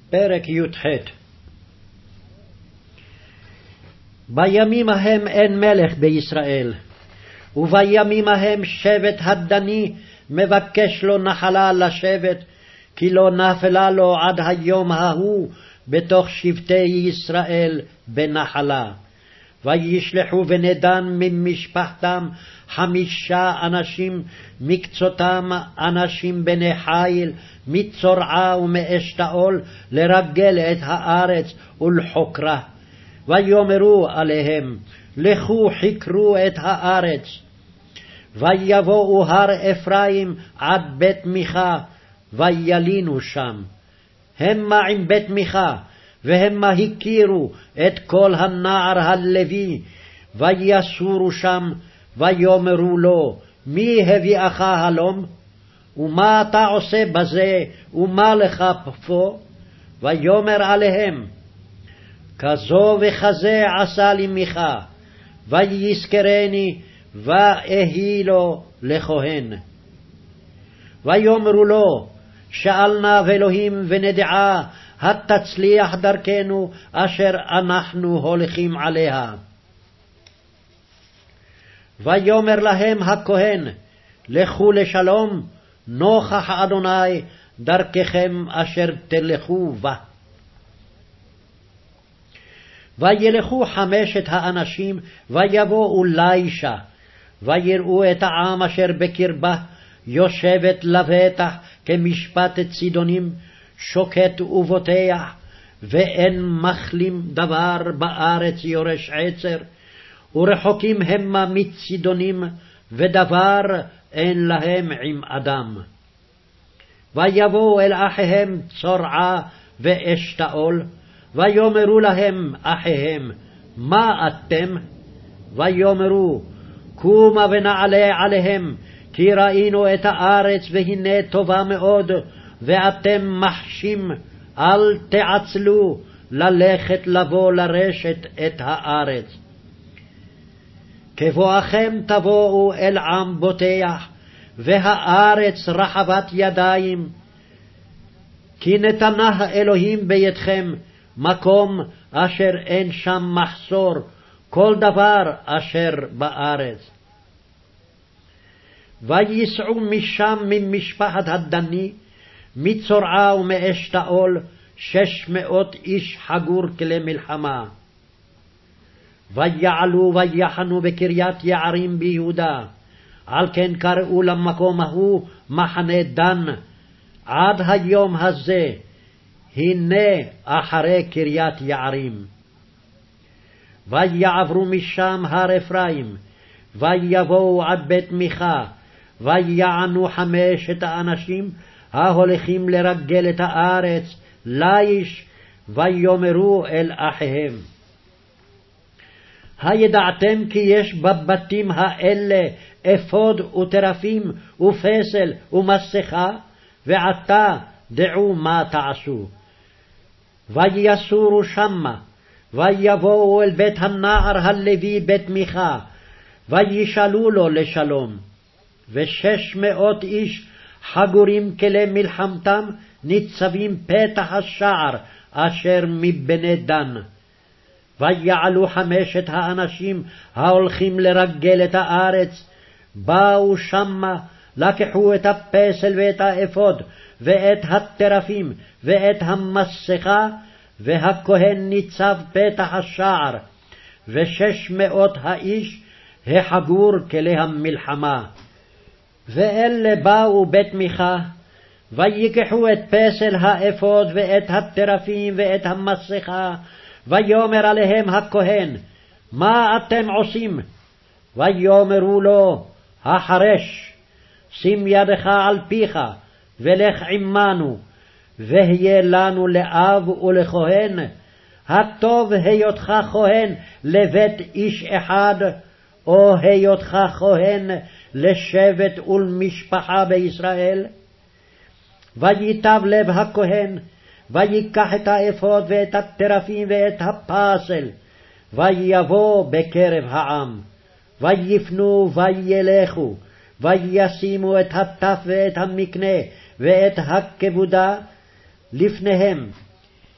פרק י"ח. בימים ההם אין מלך בישראל, ובימים ההם שבט הדני מבקש לו נחלה לשבט, כי לא נפלה לו עד היום ההוא בתוך שבטי ישראל בנחלה. וישלחו בני דן ממשפחתם 5 אנשים, מקצותם אנשים בני חיל, מצורעה ומאשתאול, לרגל את הארץ ולחוקרה. ויאמרו עליהם, לכו חקרו את הארץ. ויבואו הר אפרים עד בית מיכה, וילינו שם. המה עם בית מיכה, והמה הכירו את כל הנער הלוי, ויסורו שם, ויאמרו לו, מי הביאך הלום? ומה אתה עושה בזה, ומה לך פה? ויאמר עליהם, כזו וכזה עשה לי מיכה, ויזכרני, ואהי לו לכהן. ויאמרו לו, שאלנה ואלוהים ונדעה, התצליח דרכנו אשר אנחנו הולכים עליה. ויאמר להם הכהן, לכו לשלום, נוכח אדוני דרככם אשר תלכו בה. וילכו 5 האנשים, ויבואו לישה, ויראו את העם אשר בקרבה, יושבת לבטח כמשפטת צידונים, שוקט ובוטח, ואין מחלים דבר בארץ יורש עצר, ורחוקים המה מצידונים, ודבר אין להם עם אדם. ויבואו אל אחיהם צורעה ואשתאול, ויאמרו להם אחיהם, מה אתם? ויאמרו, קומה ונעלה עליהם, כי ראינו את הארץ והנה טובה מאוד, ואתם מחשים, אל תעצלו ללכת לבוא לרשת את הארץ. כבואכם תבואו אל עם בוטח, והארץ רחבת ידיים, כי נתנה אלוהים בידכם מקום אשר אין שם מחסור, כל דבר אשר בארץ. וייסעו משם ממשפחת הדני, מצורעה ומאשתאול, 600 איש חגור כלי מלחמה. ויעלו ויחנו בקריית יערים ביהודה, על כן קראו למקום ההוא מחנה דן, עד היום הזה, הנה אחרי קריית יערים. ויעברו משם הר אפרים, ויבואו עד בית מיכה, ויענו 5 האנשים ההולכים לרגל את הארץ ליש, ויאמרו אל אחיהם, הידעתם כי יש בבתים האלה אפוד וטרפים ופסל ומסכה, ועתה דעו מה תעשו. ויסורו שמה, ויבואו אל בית הנער הלוי בית מיכה, וישאלו לו לשלום. 600 איש חגורים כלי מלחמתם, ניצבים פתח השער אשר מבני דן. ויעלו 5 האנשים ההולכים לרגל את הארץ, באו שמה, לקחו את הפסל ואת האפוד, ואת הטרפים, ואת המסכה, והכהן ניצב פתח השער, 600 האיש החגור כלי המלחמה. ואלה באו בית מיכה, ויקחו את פסל האפוד, ואת הטרפים, ואת המסכה, ויאמר עליהם הכהן, מה אתם עושים? ויאמרו לו, החרש, שים ידך על פיך, ולך עמנו, והיה לנו לאב ולכהן, הטוב היותך כהן לבית איש אחד, או היותך כהן לשבט ולמשפחה בישראל? ויטב לב הכהן, ויקח את האפוד ואת הטרפים ואת הפסל, ויבוא בקרב העם, ויפנו וילכו, וישימו את הטף ואת המקנה ואת הכבודה לפניהם,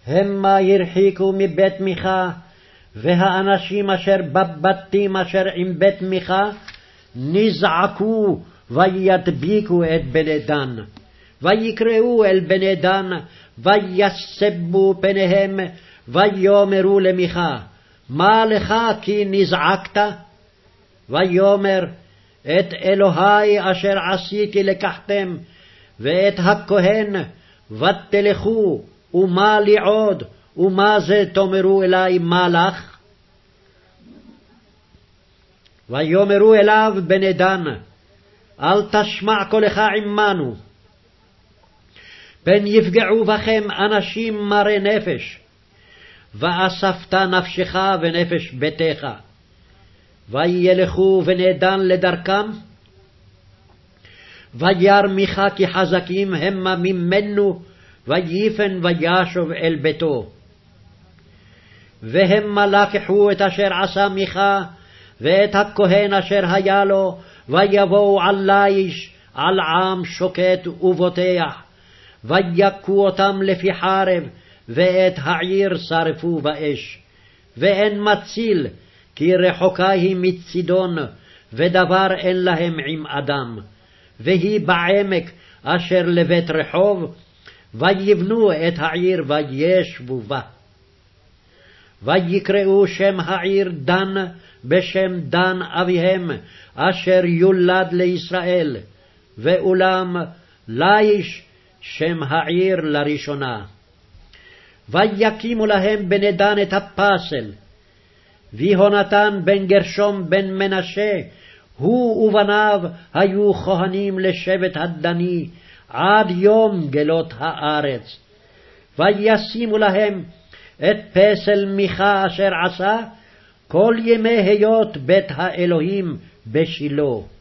המה ירחיקו מבית מיכה, והאנשים אשר בבתים אשר עם בית מיכה נזעקו וידביקו את בני דן. ויקראו אל בני דן, ויסבו פניהם, ויאמרו למיכה, מה לך כי נזעקת? ויאמר, את אלוהי אשר עשיתי לקחתם, ואת הכהן ותלכו, ומה לי עוד, ומה זה תאמרו אלי מה לך? ויאמרו אליו בני דן, אל תשמע קולך עמנו, פן יפגעו בכם אנשים מרי נפש, ואספת נפשך ונפש ביתך. וילכו בני דן לדרכם, וירא מיכה כי חזקים המה ממנו, ויפן וישוב אל ביתו. והמה לקחו את אשר עשה מיכה, ואת הכהן אשר היה לו, ויבואו על ליש, על עם שוקט ובוטח, ויכו אותם לפי חרב, ואת העיר שרפו באש. ואין מציל, כי רחוקה היא מצידון, ודבר אין להם עם אדם. והיא בעמק אשר לבית רחוב, ויבנו את העיר וישבו בה. ויקראו שם העיר דן, בשם דן אביהם, אשר יולד לישראל, ואולם ליש שם העיר לראשונה. ויקימו להם בני דן את הפסל, ויהונתן בן גרשום בן מנשה, הוא ובניו היו כהנים לשבט הדני, עד יום גלות הארץ. וישימו להם את פסל מיכה אשר עשה, כל ימי היות בית האלוהים בשילה.